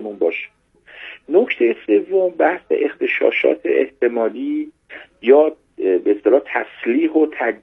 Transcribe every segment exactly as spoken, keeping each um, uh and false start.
حواسمون باشه. نکته سوم بحث اغتشاشات احتمالی یا به اصطلاح تسلیح و تج...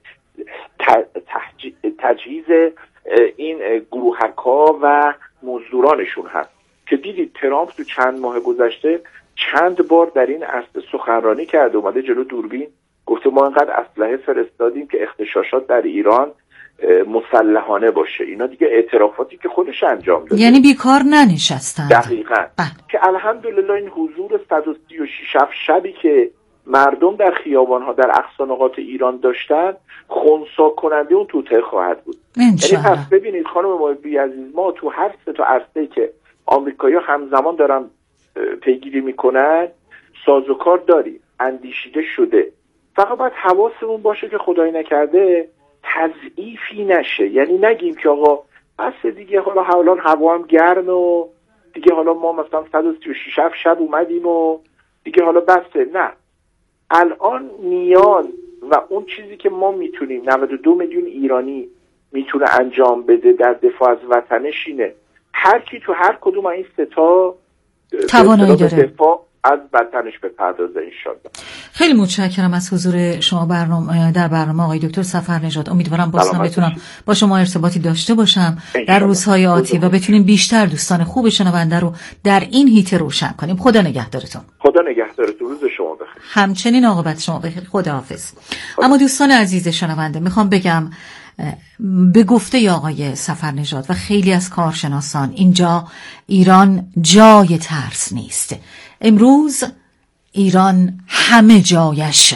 تج... تجهیز این گروهک‌ها و مزدورانشون هست که دیدید ترامپ تو چند ماه گذشته چند بار در این عرصه سخنرانی کرده، اومده جلو دوربین گفته ما اینقدر اسلحه فرستادیم که اغتشاشات در ایران مسلحانه باشه. اینا دیگه اعترافاتی که خودش انجام داده، یعنی بیکار ننشستن. دقیقاً. که الحمدلله این حضور صد و سی و شش شبی که مردم در خیابان‌ها در اقصا نقاط ایران داشتن خنثی کننده اون توطئه خواهد بود. یعنی پس ببینید خانم محبی عزیز، ما تو هر سه تا عرصه‌ای که آمریکایی‌ها همزمان دارن پیگیری میکنن سازوکار داریم، اندیشیده شده. فقط باید حواسمون باشه که خدای نکرده تضعیفی نشه. یعنی نگیم که آقا بس دیگه، حالا حالا هوا هم گرم و دیگه حالا ما مثلا صد و سی و شش شب اومدیم و دیگه حالا بسه. نه، الان نیاز و اون چیزی که ما میتونیم نود و دو میلیون ایرانی میتونه انجام بده در دفاع از وطنش اینه هر کی تو هر کدوم این سه تا توانایی داره دفاع از وطنش بپردازه انشالله. خیلی متشکرم از حضور شما برنامه در برنامه آقای دکتر سفرنژاد. امیدوارم بازم بتونم با شما ارتباطی داشته باشم در روزهای آتی و بتونیم بیشتر دوستان خوب شنونده رو در این هیته روشن کنیم. خدا نگهدارتون. خدا نگهدارتون. روز شما بخیر. همچنین عاقبت شما بخیر. خداحافظ. اما دوستان عزیز شنونده، میخوام بگم به گفته آقای سفرنژاد و خیلی از کارشناسان اینجا ایران جای ترس نیست. امروز ایران همه جایش،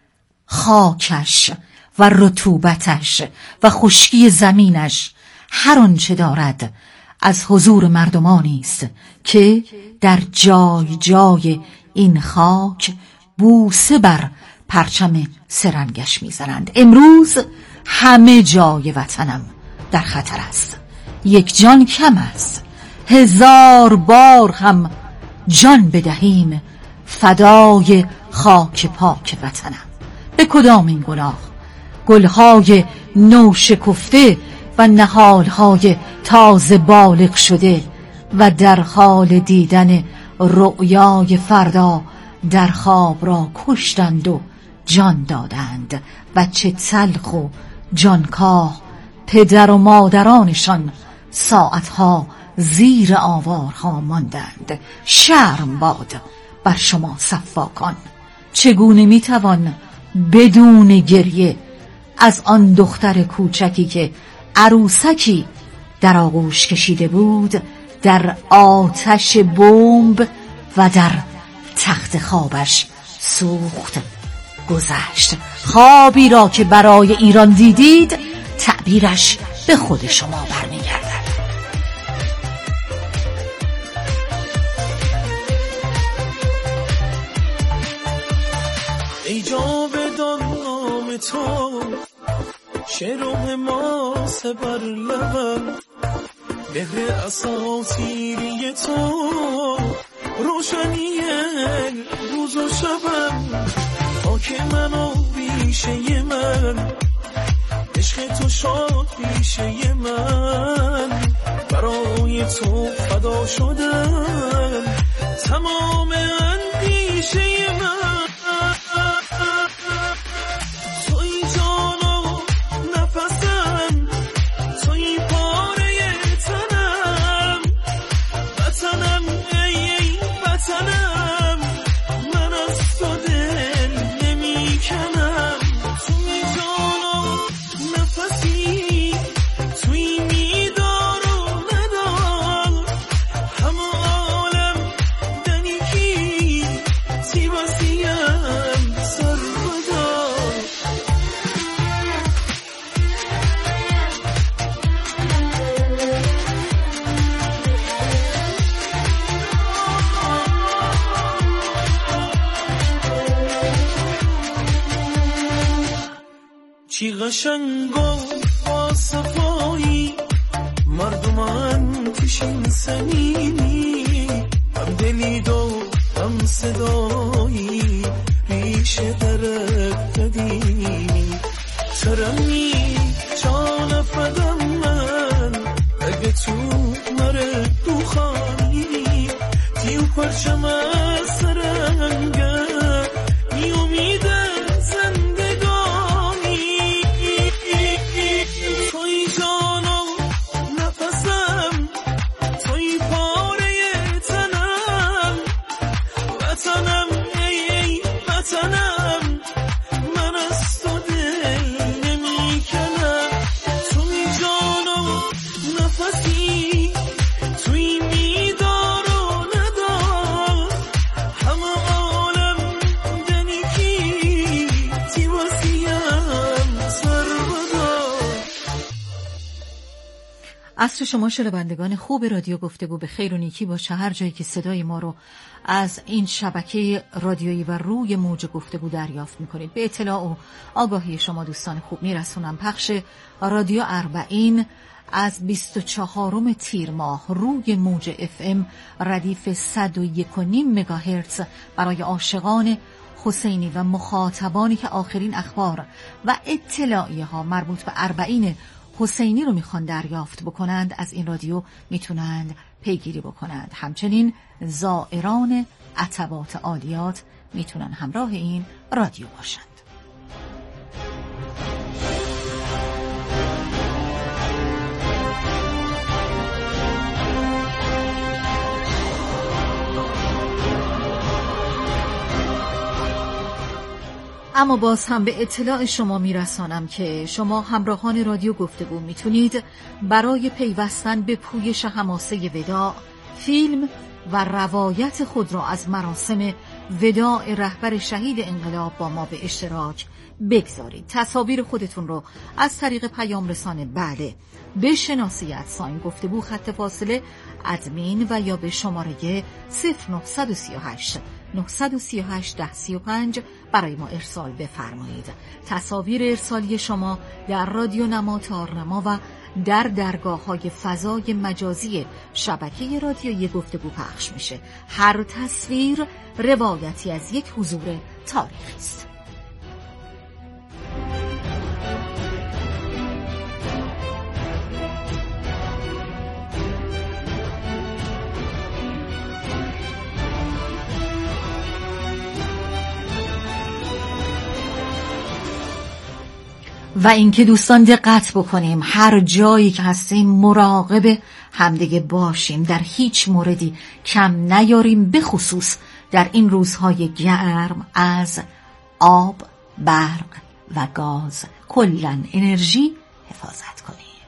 خاکش و رطوبتش و خشکی زمینش، هر آنچه دارد از حضور مردمانی است که در جای جای این خاک بوسه بر پرچم سرنگش میزنند. امروز همه جای وطنم در خطر است. یک جان کم است، هزار بار هم جان بدهیم فدای خاک پاک وطنم. به کدام این گناه؟ گلهای نو شکفته و نهالهای تازه بالغ شده و در حال دیدن رؤیای فردا در خواب را کشتند و جان دادند. بچه تلخ و جانکاه پدر و مادرانشان ساعتها زیر آوارها ماندند. شرم باد بر شما صفاکان. چگونه میتوان بدون گریه از آن دختر کوچکی که عروسکی در آغوش کشیده بود در آتش بمب و در تخت خوابش سوخت گذشت؟ خوابی را که برای ایران دیدید تعبیرش به خود شما برمیگردد. ای جاودان نام تو شعر و حماس بر لبم، مهر اساطیری تو روشنی روز و شبم، خاک من و ریشه من، عشق تو شاد ریشه من، برای تو فدا شدن تمام اندیشه من. توی جان و نفسم، توی پاره تنم، وطنم ای ای وطنم، من از تو دل نمی کنم. توی جان و نفسی، توی میدار و ندار، همه عالم دنیکی تی وسیم سر بدار. چی قشنگ و با صفایی مردمان پیشین سنینی، هم دلید و هم صدایی ریشه درک قدیمی. ترمی جان فدم من اگه تو مره دو خانی، پرچم از سرنگه بی امید زندگانی توی جانم نفسم توی پاره تنم وطنم ای ای وطنم من از تو دل نمی کنم توی جانم نفسی توی میدار و ندار همه عالم دنیکی تی واسیم سر بدار. عصر شما شنوندگان خوب رادیو گفتگو به خیر و نیکی باشه هر جایی که صدای ما رو از این شبکه رادیویی و روی موج گفتگو دریافت میکنید. به اطلاع و آگاهی شما دوستان خوب میرسونم پخش رادیو اربعین از بیست و چهارم تیر ماه روی موج اف ام ردیف صد و یک و نیم مگاهرتز برای عاشقان حسینی و مخاطبانی که آخرین اخبار و اطلاعیه ها مربوط به اربعین حسینی رو میخوان دریافت بکنند از این رادیو میتونند پیگیری بکنند. همچنین زائران عتبات عالیات میتونن همراه این رادیو باشند. اما باز هم به اطلاع شما میرسانم که شما همراهان رادیو گفتگو میتونید برای پیوستن به پویش حماسه وداع فیلم و روایت خود را از مراسم وداع رهبر شهید انقلاب با ما به اشتراک بگذارید. تصاویر خودتون رو از طریق پیام رسانه بله به شناسی ادساین گفتگو خط فاصله ادمین و یا به شماره صفر نه سه هشت نه سه هشت ده سی و پنج برای ما ارسال بفرمایید. تصاویر ارسالی شما در رادیو نما تارنما و در درگاه‌های فضای مجازی شبکه رادیویی گفتگو پخش میشه. هر تصویر روایتی از یک حضور تاریخی است. و اینکه دوستان دقت بکنیم هر جایی که هستیم مراقب همدیگه باشیم، در هیچ موردی کم نیاریم، به خصوص در این روزهای گرم از آب، برق و گاز کلاً انرژی حفاظت کنیم.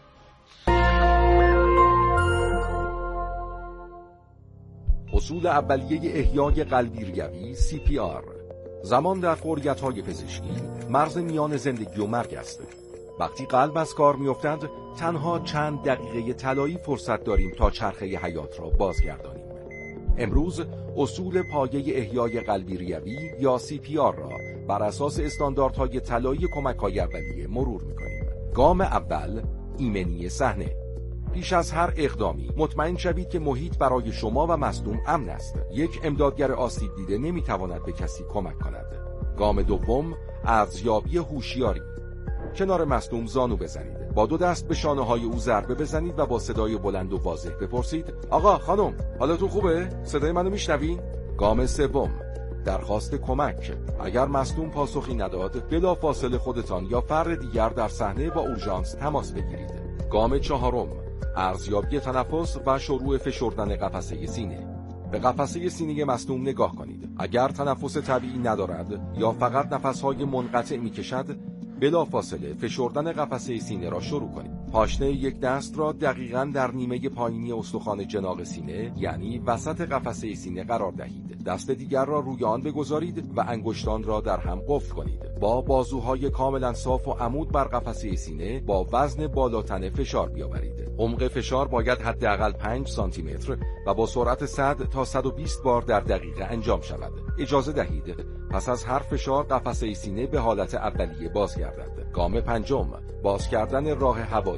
اصول اولیه احیای قلبی ریوی سی پی آر. زمان در فوریت‌های پزشکی مرز میان زندگی و مرگ است. وقتی قلب از کار می‌افتد تنها چند دقیقه طلایی فرصت داریم تا چرخه حیات را بازگردانیم. امروز اصول پایه احیای قلبی ریوی یا سی پی آر را بر اساس استانداردهای طلایی کمک‌های اولیه مرور می‌کنیم. گام اول، ایمنی صحنه. پیش از هر اقدامی مطمئن شوید که محیط برای شما و مصدوم امن است. یک امدادگر آسیب دیده نمیتواند به کسی کمک کند. گام دوم، ارزیابی هوشیاری. کنار مصدوم زانو بزنید. با دو دست به شانه‌های او ضربه بزنید و با صدای بلند و واضح بپرسید: آقا، خانم، حالتون خوبه؟ صدای منو میشنوین؟ گام سوم، درخواست کمک. اگر مصدوم پاسخی نداد، بلافاصله خودتان یا فرد دیگر در صحنه با اورژانس تماس بگیرید. گام چهارم، ارزیابی تنفس و شروع فشردن قفسه سینه. به قفسه سینه مصدوم نگاه کنید. اگر تنفس طبیعی ندارد یا فقط نفسهای منقطع میکشد، بلافاصله فشردن قفسه سینه را شروع کنید. پاشنه یک دست را دقیقاً در نیمه پایینی استخوان جناق سینه، یعنی وسط قفسه سینه قرار دهید. دست دیگر را روی آن بگذارید و انگشتان را در هم قفل کنید. با بازوهای کاملا صاف و عمود بر قفسه سینه با وزن بالاتنه فشار بیاورید. عمق فشار باید حداقل پنج سانتی متر و با سرعت صد تا صد و بیست بار در دقیقه انجام شود. اجازه دهید پس از هر فشار قفسه سینه به حالت اولیه بازگردد. گام پنجم، باز کردن راه هوایی.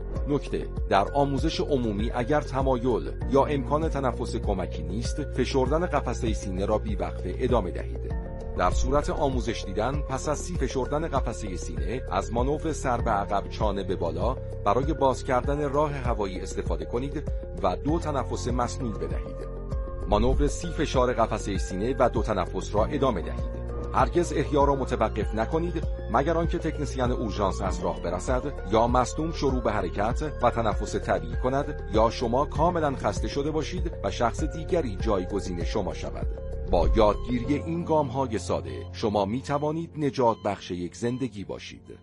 نکته: در آموزش عمومی اگر تمایل یا امکان تنفس کمکی نیست، فشردن قفسه سینه را بی‌وقفه ادامه دهید. در صورت آموزش دیدن پس از سی فشردن قفسه سینه از مانور سر به عقب چانه به بالا برای باز کردن راه هوایی استفاده کنید و دو تنفس مسنود بدهید. مانور سی فشار قفسه سینه و دو تنفس را ادامه دهید. هرگز احیا را متوقف نکنید مگر آنکه تکنسین اورژانس از راه برسد یا مصدوم شروع به حرکت و تنفس طبیعی کند یا شما کاملا خسته شده باشید و شخص دیگری جایگزین شما شود. با یادگیری این گام‌های ساده شما می توانید نجات بخش یک زندگی باشید.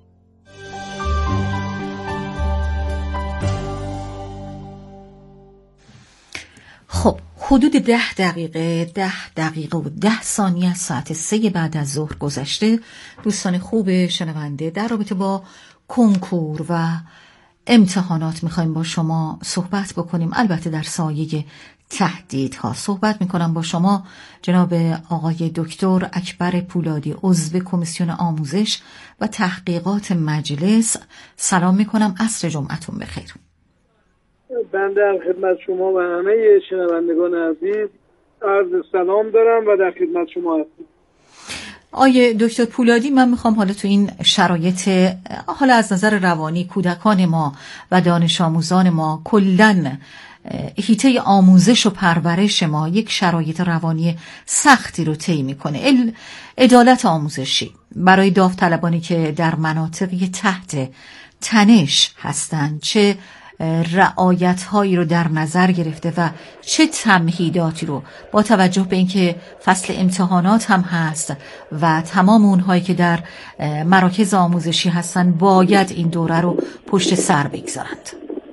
خب حدود ده دقیقه ده دقیقه و ده ثانیه از ساعت سه بعد از ظهر گذشته. دوستان خوب شنونده، در رابطه با کنکور و امتحانات میخوایم با شما صحبت بکنیم، البته در سایه تهدیدها. صحبت میکنم با شما جناب آقای دکتر اکبر پولادی، عضو کمیسیون آموزش و تحقیقات مجلس. سلام میکنم، عصر جمعتون بخیر. بنده در خدمت شما و همه شنوندگان عزیز عرض سلام دارم و در خدمت شما هستم. آیه دکتر پولادی، من میخوام حالا تو این شرایط، حالا از نظر روانی کودکان ما و دانش آموزان ما، کلن حیطه آموزش و پرورش ما یک شرایط روانی سختی رو طی میکنه. عدالت آموزشی برای داوطلبانی که در مناطقی تحت تنش هستند چه رعایت هایی رو در نظر گرفته و چه تمهیداتی رو با توجه به اینکه فصل امتحانات هم هست و تمام اونهایی که در مراکز آموزشی هستن باید این دوره رو پشت سر بگذارند.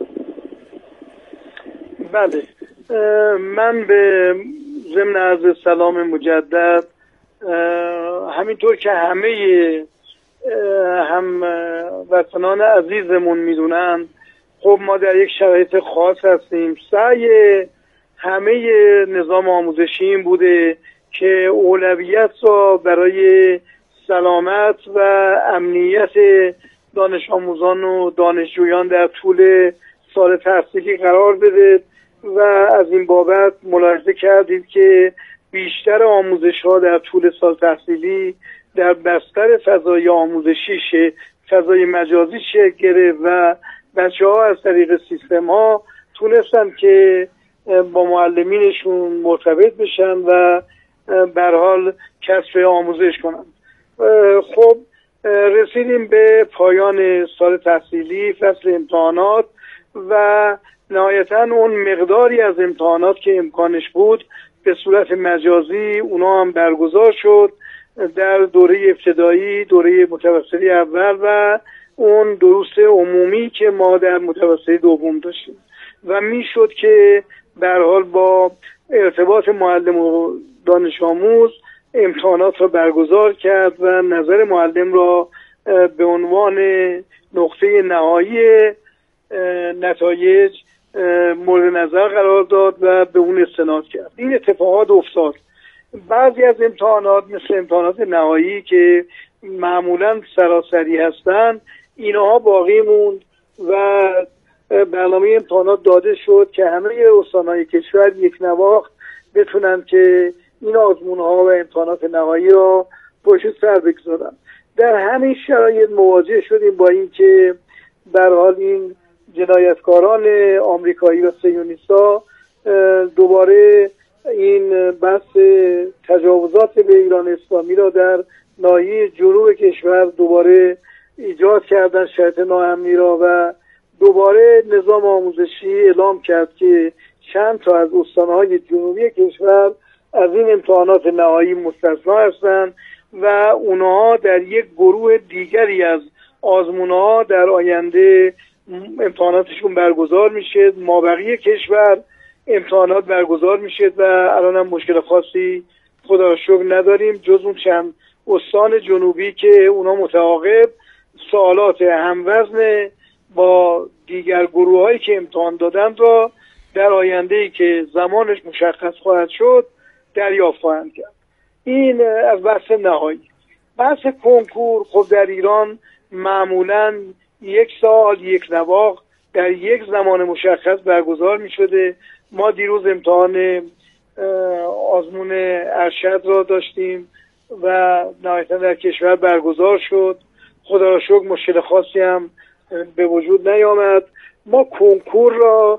بله، من به ضمن عرض سلام مجدد، همینطور که همه هم وطنان عزیزمون میدونن، خب ما در یک شرایط خاص هستیم. سعی همه نظام آموزشی این بوده که اولویت را برای سلامت و امنیت دانش آموزان و دانشجویان در طول سال تحصیلی قرار بده و از این بابت ملاحظه کردید که بیشتر آموزش ها در طول سال تحصیلی در بستر فضای آموزشی شه فضای مجازی شکل گرفت و بچه ها از طریق سیستم ها تونستن که با معلمینشون مرتبط بشن و به هر حال کسب آموزش کنن. خب رسیدیم به پایان سال تحصیلی، فصل امتحانات، و نهایتا اون مقداری از امتحانات که امکانش بود به صورت مجازی اونا هم برگزار شد در دوره ابتدایی، دوره متوسطی اول و اون دروس عمومی که ما در متوسطی دوم داشتیم و میشد که به هر حال با ارتباط معلم و دانش آموز امتحانات را برگزار کرد و نظر معلم را به عنوان نقطه نهایی نتایج مورد نظر قرار داد و به اون استناد کرد. این اتفاقات افتاد. بعضی از امتحانات مثل امتحانات نهایی که معمولا سراسری هستند، اینها باقی موند و برنامه امتحانات داده شد که همه استانهای کشور یک نواخت بتونن که این آزمونها و امتحانات نهایی را پشت سر بگذارن. در همین شرایط مواجه شدیم با این که به هر حال این جنایتکاران آمریکایی و صهیونیست‌ها دوباره این بحث تجاوزات به ایران اسلامی را در ناحیه جنوب کشور دوباره ایجاد کردن، شرایط ناامنی را، و دوباره نظام آموزشی اعلام کرد که چند تا از استانهای جنوبی کشور از این امتحانات نهایی مستثنا هستند و اونها در یک گروه دیگری از آزمونها در آینده امتحاناتشون برگزار میشه. مابقی کشور امتحانات برگزار میشه و الان هم مشکل خاصی خدا را شکر نداریم جز اون چند استان جنوبی که اونا متعاقب سوالات هموزن با دیگر گروه هایی که امتحان دادند را در آینده ای که زمانش مشخص خواهد شد دریافت خواهند کرد. این از بحث نهایی. بحث کنکور، خب در ایران معمولاً یک سال یک نواخت در یک زمان مشخص برگزار می شده. ما دیروز امتحان آزمون ارشد را داشتیم و نهایتا در کشور برگزار شد. خدا را شکر مشکل خاصی هم به وجود نیامد. ما کنکور را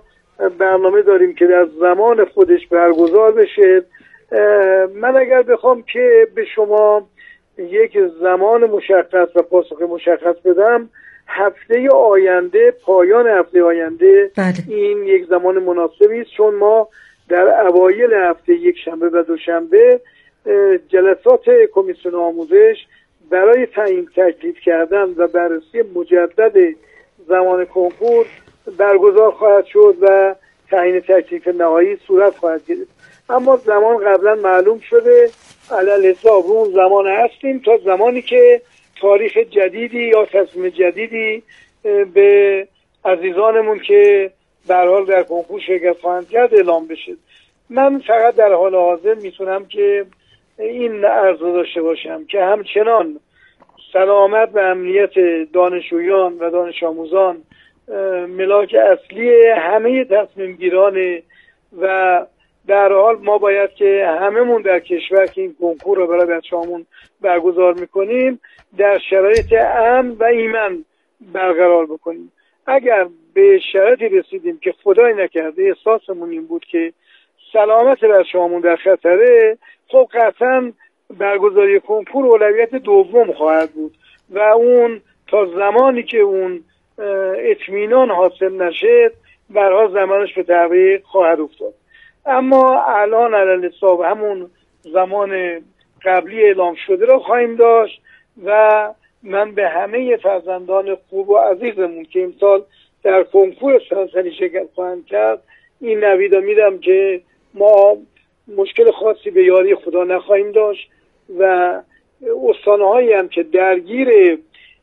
برنامه داریم که در زمان خودش برگزار بشه. من اگر بخوام که به شما یک زمان مشخص و پاسخ مشخص بدم، هفته آینده، پایان هفته آینده بله. این یک زمان مناسبی است، چون ما در اوایل هفته یک شنبه و دوشنبه جلسات کمیسیون آموزش برای تعیین تکلیف کردن و بررسی مجدد زمان کنکور برگزار خواهد شد و تعیین تکلیف نهایی صورت خواهد گرفت. اما زمان قبلا معلوم شده، علل حساب اون زمان هستیم تا زمانی که تاریخ جدیدی یا تصمیم جدیدی به عزیزانمون که به هر حال در کنکور شرکت خواهند کرد اعلام بشه. من فقط در حال حاضر میتونم که این عرض داشته باشم که همچنان سلامت و امنیت دانشجویان و دانش آموزان ملاک اصلی همه تصمیم گیرانه و در حال ما باید که هممون در کشور که این کنکور رو برای بچه‌هامون برگزار میکنیم در شرایط امن و ایمن برقرار بکنیم. اگر به شرایطی رسیدیم که خدای نکرده احساسمون این بود که سلامت بچه‌هامون در خطره، خب قطعا برگزاری کنکور اولویت دوم خواهد بود و اون تا زمانی که اون اطمینان حاصل نشه برها زمانش به تعویق خواهد افتاد. اما الان علل حساب همون زمان قبلی اعلام شده را خواهیم داشت و من به همه فرزندان خوب و عزیزمون که امسال در کنکور سراسری شرکت خواهند کرد این نویدا میدم که ما مشکل خاصی به یاری خدا نخواهیم داشت و استانهایی هم که درگیر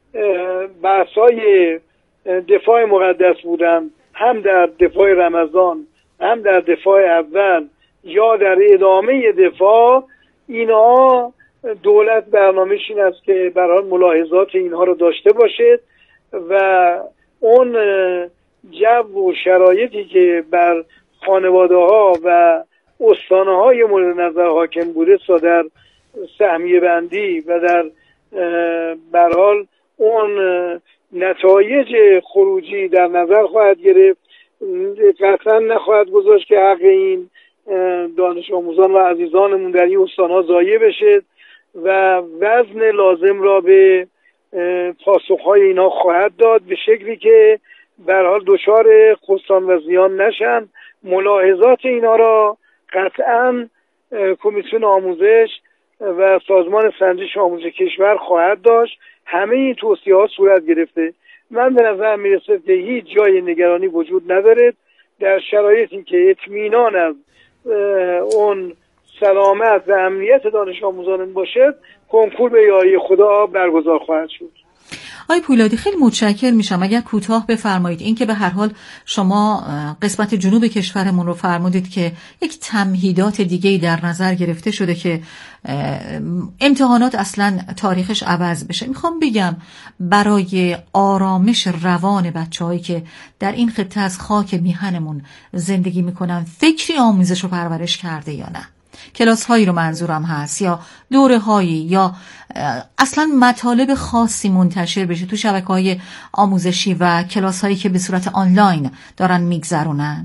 بحث‌های دفاع مقدس بودن، هم در دفاع رمضان هم در دفاع اول یا در ادامه دفاع، اینها دولت برنامه‌ش این است که برای ملاحظات اینها رو داشته باشد و اون جو و شرایطی که بر خانواده‌ها و استانه‌های مورد نظر حاکم بوده تا در سهمیه بندی و در برحال اون نتایج خروجی در نظر خواهد گرفت. قطعا نخواهد گذاشت که حق این دانش آموزان و عزیزانمون در این استان‌ها ضایع بشه و وزن لازم را به پاسخ‌های اینا خواهد داد به شکلی که به هر حال دچار خسران و زیان نشن. ملاحظات اینا را قطعا کمیسیون آموزش و سازمان سنجش آموزش کشور خواهد داشت. همه این توصیه‌ها صورت گرفته. من به نظر میرسه که هیچ جای نگرانی وجود نداره در شرایطی که اطمینان از اون سلامت و امنیت دانش آموزان باشد، کنکور به یاری خدا برگزار خواهد شد. آقای پولادی خیلی متشکر میشم اگر کوتاه بفرمایید، این که به هر حال شما قسمت جنوب کشورمون رو فرمودید که یک تمهیدات دیگه‌ای در نظر گرفته شده که امتحانات اصلا تاریخش عوض بشه. میخوام بگم برای آرامش روان بچه‌هایی که در این خطه از خاک میهنمون زندگی میکنن فکری آموزش و پرورش کرده یا نه؟ کلاس هایی رو منظورم هست یا دوره هایی یا اصلا مطالب خاصی منتشر بشه تو شبکه‌های آموزشی و کلاس هایی که به صورت آنلاین دارن میگذرونن؟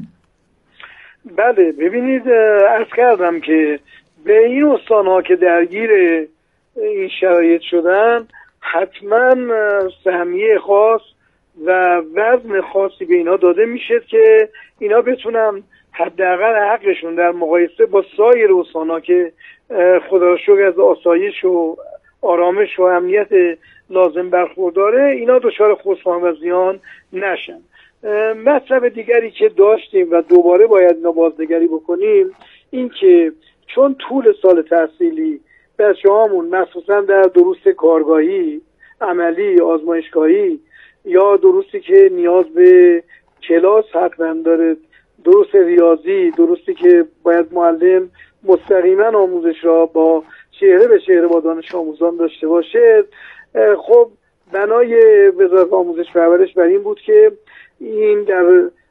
بله، ببینید عرض کردم که به این استان‌ها که درگیر این شرایط شدن حتما سهمیه خاص و وزن خاصی به اینا داده میشه که اینا بتونن حداقل حقشون در مقایسه با سایر استان‌ها که خدا را شکر از آسایش و آرامش و امنیت لازم برخورداره، اینا دچار خسران و زیان نشن. مطلب دیگری که داشتیم و دوباره باید اینا بازنگری بکنیم این که چون طول سال تحصیلی بچه‌هامون مخصوصا در دروس کارگاهی، عملی، آزمایشگاهی یا دروسی که نیاز به کلاس حتما داره، دروس ریاضی، دروسی که باید معلم مستقیما آموزش را با چهره به چهره با دانش آموزان داشته باشه، خب بنای وزارت آموزش و پرورش بر این بود که این در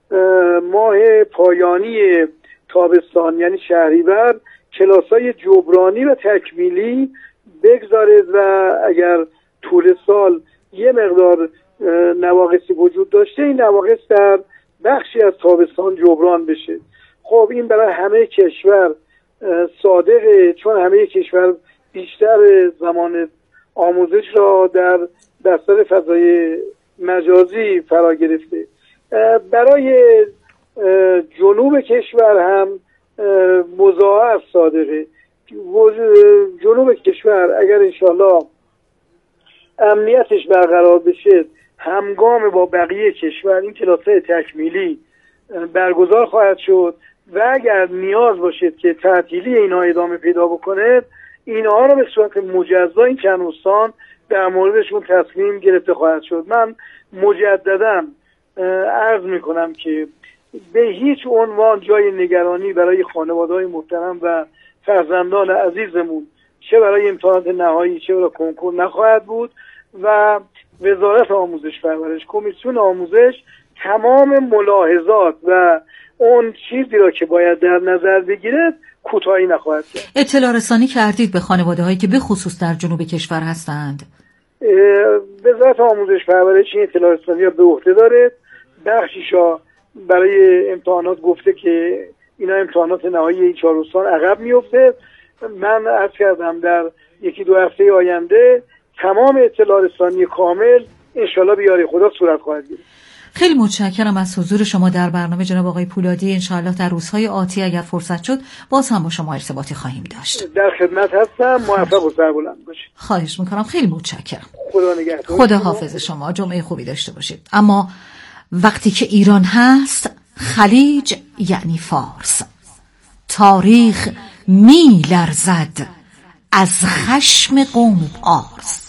ماه پایانی تابستان یعنی شهریور کلاس‌های جبرانی و تکمیلی بگذارد و اگر طول سال یه مقدار نواقصی وجود داشته این نواقص در بخشی از تابستان جبران بشه. خب این برای همه کشور صادقه، چون همه کشور بیشتر زمان آموزش را در بستر فضای مجازی فرا گرفته. برای جنوب کشور هم مضاعف صادقه. جنوب کشور اگر انشالله امنیتش برقرار بشه، همگام با بقیه کشور این کلاس‌های تکمیلی برگزار خواهد شد و اگر نیاز باشد که تعطیلی اینها ادامه پیدا بکنه، اینها رو به صورت مجزا این چند استان در موردشون تصمیم گرفته خواهد شد. من مجددا عرض میکنم که به هیچ عنوان جای نگرانی برای خانواده‌های محترم و فرزندان عزیزمون چه برای امتحانات نهایی چه برای کنکور نخواهد بود و وزارت آموزش پرورش، کمیسیون آموزش تمام ملاحظات و اون چیزی را که باید در نظر بگیرد کوتاهی نخواهد کرد. اطلاع رسانی کردید به خانواده هایی که به خصوص در جنوب کشور هستند؟ وزارت آموزش پرورش این اطلاع رسانی را به عهده داره. بخشیشا برای امتحانات گفته که اینا امتحانات نهایی این چهار استان عقب میفته. من عرض کردم در یکی دو هفته آینده تمام اطلاع رسانی کامل انشالله به یاری خدا صورت خواهد گرفت. خیلی متشکرم از حضور شما در برنامه جناب آقای پولادی. انشالله در روزهای آتی اگر فرصت شد باز هم با شما ارتباطی خواهیم داشت. در خدمت هستم. موفق و سربلند باشید. خواهش میکنم. خیلی متشکرم. خدا نگهدار. خدا حافظ شما. جمعه خوبی داشته باشید. اما وقتی که ایران هست، خلیج یعنی فارس. تاریخ می لرزد از خشم قوم پارس.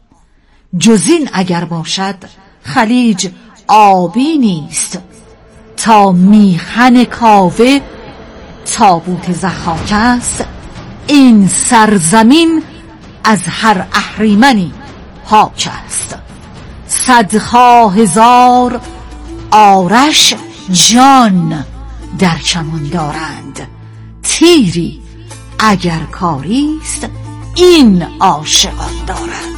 جزین اگر باشد خلیج آبی نیست، تا میخن کاوه تابوت ضحاک است. این سرزمین از هر اهریمنی پاک است. صدها هزار آرش جان در کمان دارند، تیری اگر کاریست این عاشقان دارند.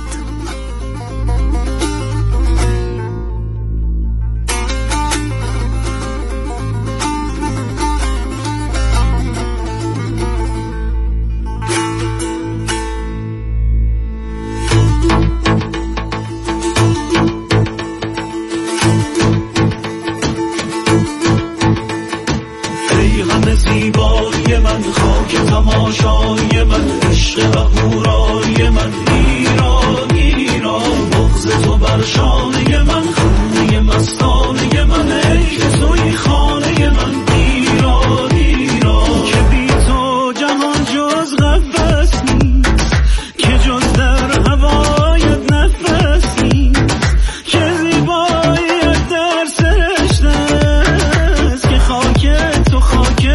زیبای من، خاک تماشای من، عشق و هورای من، ایران ایران، بغض تو بر شانه من، خانه مستانه من، ای که توی خانه من، ایران ایران، که بی تو جهان جز قفس نیست، که جز در هوایت نفس نیست، که زیبایت در سرشت است، که خاک تو خاک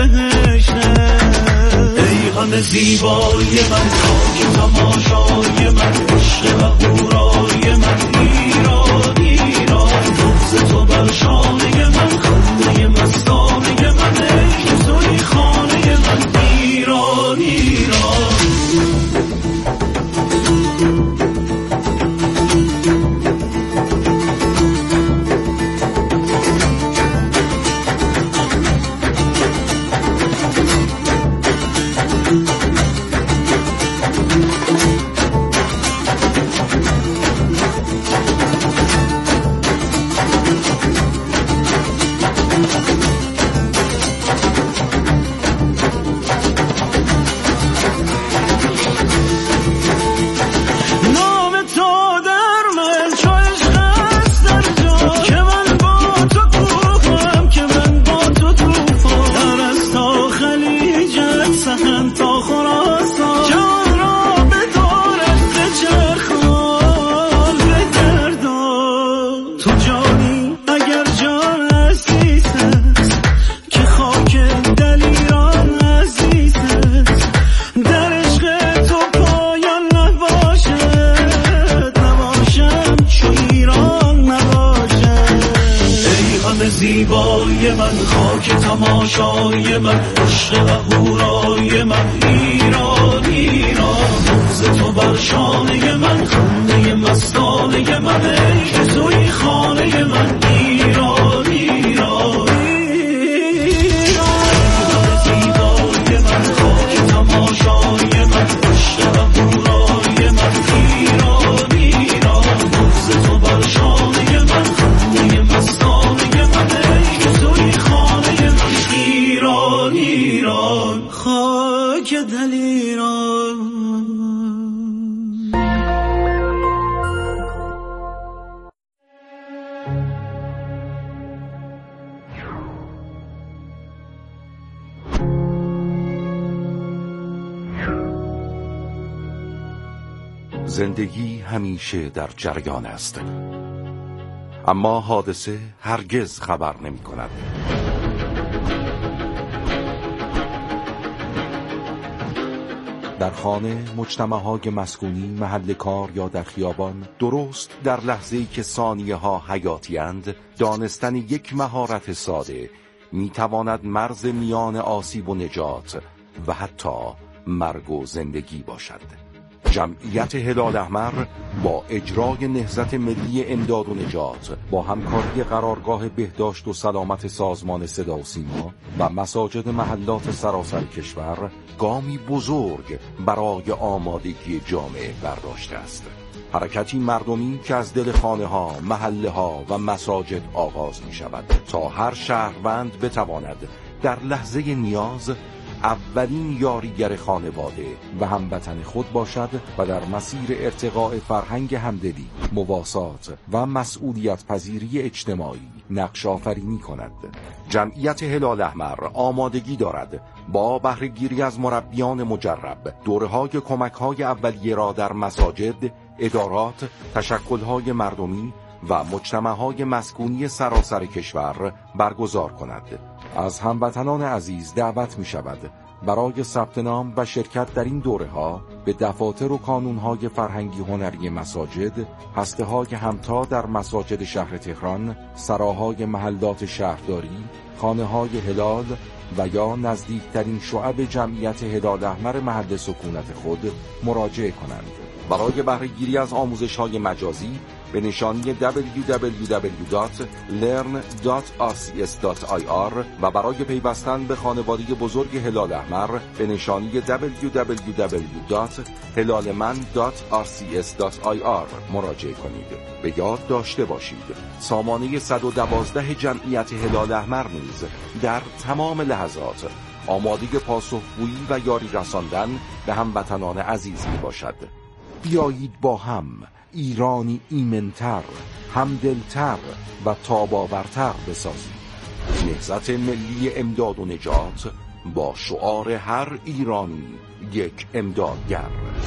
زیبای من، خاک تماشای من، عشق و هورای من، ایران ایران، بغض تو بر شانه من، خانه مستانه من، ای که توی خانه من، ایران ایران. ایران، خاک دل ایران. زندگی همیشه در جریان است، اما حادثه هرگز خبر نمی کند. در خانه، مجتمع‌های مسکونی، محل کار یا در خیابان، درست در لحظه‌ای که ثانیه‌ها حیاتی‌اند، دانستن یک مهارت ساده می‌تواند مرز میان آسیب و نجات و حتی مرگ و زندگی باشد. جمعیت هلال احمر با اجرای نهضت ملی امداد و نجات، با همکاری قرارگاه بهداشت و سلامت سازمان صدا و سیما و مساجد محلات سراسر کشور گامی بزرگ برای آمادگی جامعه برداشته است. حرکتی مردمی که از دل خانه ها، محله ها و مساجد آغاز می شود تا هر شهروند بتواند در لحظه نیاز اولین یاریگر خانواده و هموطن خود باشد و در مسیر ارتقاء فرهنگ همدلی، مواسات و مسئولیت پذیری اجتماعی نقش آفرینی کند. جمعیت هلال احمر آمادگی دارد با بهره‌گیری از مربیان مجرب دوره‌های کمک‌های اولیه را در مساجد، ادارات، تشکل‌های مردمی و مجتمع‌های مسکونی سراسر کشور برگزار کند. از هموطنان عزیز دعوت می شود برای ثبت نام و شرکت در این دوره‌ها به دفاتر و کانون‌های فرهنگی هنری مساجد، هسته‌های همتا در مساجد شهر تهران، سراهای محلات شهرداری، خانه‌های هلال و یا نزدیکترین شعب جمعیت هلال احمر محل سکونت خود مراجعه کنند. برای بهره‌گیری از آموزش‌های مجازی به نشانی دبلیو دبلیو دبلیو دات لرن دات آر سی اس دات آی آر و برای پیوستن به خانواده بزرگ هلال احمر به نشانی دبلیو دبلیو دبلیو دات هلالمن دات آر سی اس دات آی آر مراجعه کنید. به یاد داشته باشید سامانه صد و دوازده جمعیت هلال احمر نیز در تمام لحظات آماده پاسخگویی و یاری رساندن به هموطنان عزیز می باشد. بیایید با هم ایرانی ایمن‌تر، همدلتر و تاب‌آورتر بسازیم. نهضت ملی امداد و نجات با شعار هر ایرانی یک امدادگر.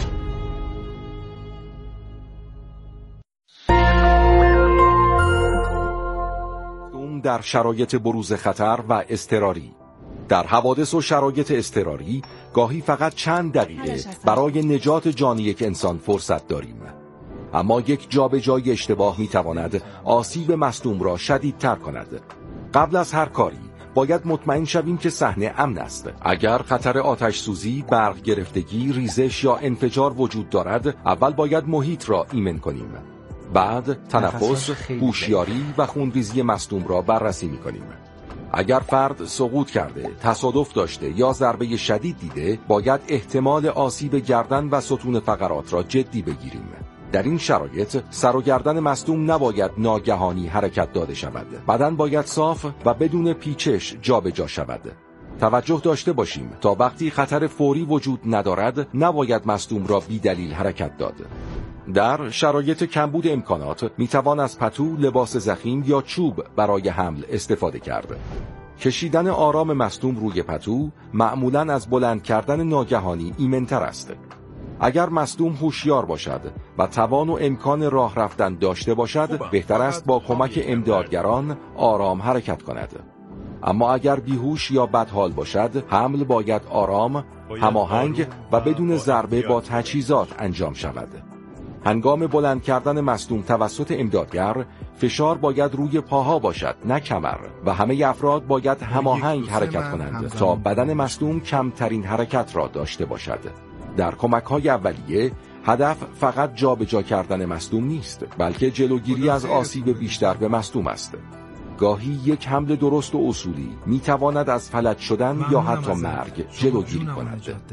در شرایط بروز خطر و اضطراری. در حوادث و شرایط اضطراری گاهی فقط چند دقیقه برای نجات جان یک انسان فرصت داریم، اما یک جابجایی اشتباه میتواند آسیب مصدوم را شدیدتر کند. قبل از هر کاری باید مطمئن شویم که صحنه امن است. اگر خطر آتش سوزی، برق گرفتگی، ریزش یا انفجار وجود دارد، اول باید محیط را ایمن کنیم. بعد تنفس، هوشیاری و خونریزی مصدوم را بررسی میکنیم. اگر فرد سقوط کرده، تصادف داشته یا ضربه شدید دیده، باید احتمال آسیب گردن و ستون فقرات را جدی بگیریم. در این شرایط سر و گردن مصدوم نباید ناگهانی حرکت داده شود. بدن باید صاف و بدون پیچش جابجا شود. توجه داشته باشیم تا وقتی خطر فوری وجود ندارد نباید مصدوم را بی دلیل حرکت داد. در شرایط کمبود امکانات میتوان از پتو، لباس ضخیم یا چوب برای حمل استفاده کرد. کشیدن آرام مصدوم روی پتو معمولاً از بلند کردن ناگهانی ایمن‌تر است. اگر مصدوم هوشیار باشد و توان و امکان راه رفتن داشته باشد، بهتر است با کمک امدادگران آرام حرکت کند. اما اگر بیهوش یا بدحال باشد، حمل باید آرام، هماهنگ و بدون ضربه با تجهیزات انجام شود. هنگام بلند کردن مصدوم توسط امدادگر، فشار باید روی پاها باشد، نه کمر، و همه افراد باید هماهنگ حرکت کنند تا بدن مصدوم کمترین حرکت را داشته باشد. در کمک‌های اولیه هدف فقط جابجا کردن مصدوم نیست، بلکه جلوگیری از آسیب بیشتر به مصدوم است. گاهی یک حمل درست و اصولی می‌تواند از فلج شدن یا حتی مرگ جلوگیری کند.